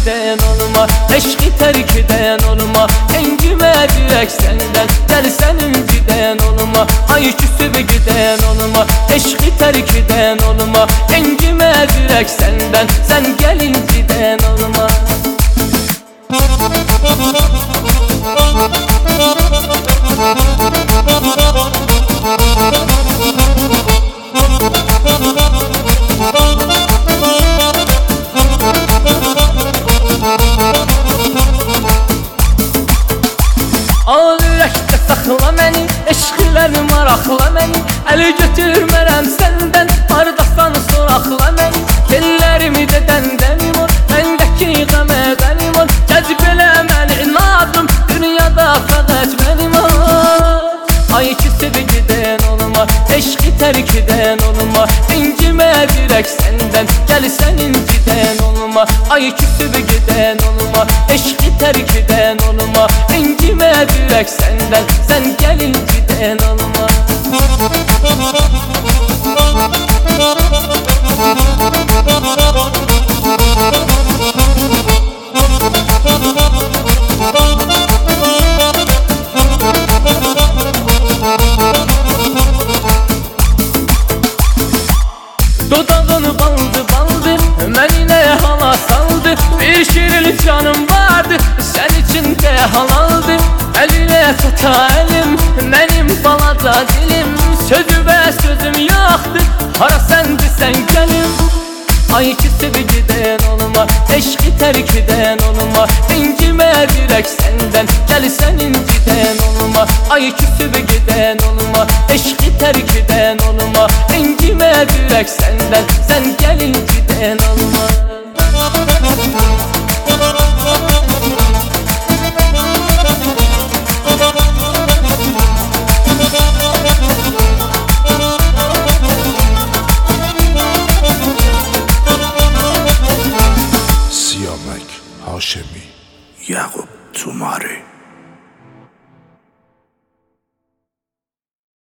giden olma, eşki terk eden olma. Encime direk senden, gel senin giden olma. Ay küsüp giden olma, eşki terk eden olma. Encime direk senden, sen gelin giden olma. Al ürəkdə saxla məni, eşqlərini maraqla məni. Əli götürmərəm səndən, hardasan soraqla məni. Tellərimi də dəndənim ol, məndəki qəmədənim ol. Cəzb elə məni inadım, dünyada fəqət mənim ol. Ay küsüb gedən olma, eşqi tərk edən olma. İncimə dirək səndən, gəl sənin gidən olma. Ay küsüb gedən olma, eşqi tərk edən olma. İncimə dirək səndən, sən gəlin gidən olma. Dodağını baldı baldı, məni nə hala saldı. Bir şirin canım vardı, sən için də halaldı. Əlinə tata əlim, mənim balaca dilim. Sözü və sözüm yoxdur, hara səndirsən gəlim. Ay küsüb gedən olma, eşqi tərk edən olma. İncimə dirək səndən, gəl sənin gidən olma. Ay küsüb gedən olma, eşqi tərk edən olma. İncimə dirək səndən, sən gəlin gidən olma. سیامک هاشمی یعقوب توماری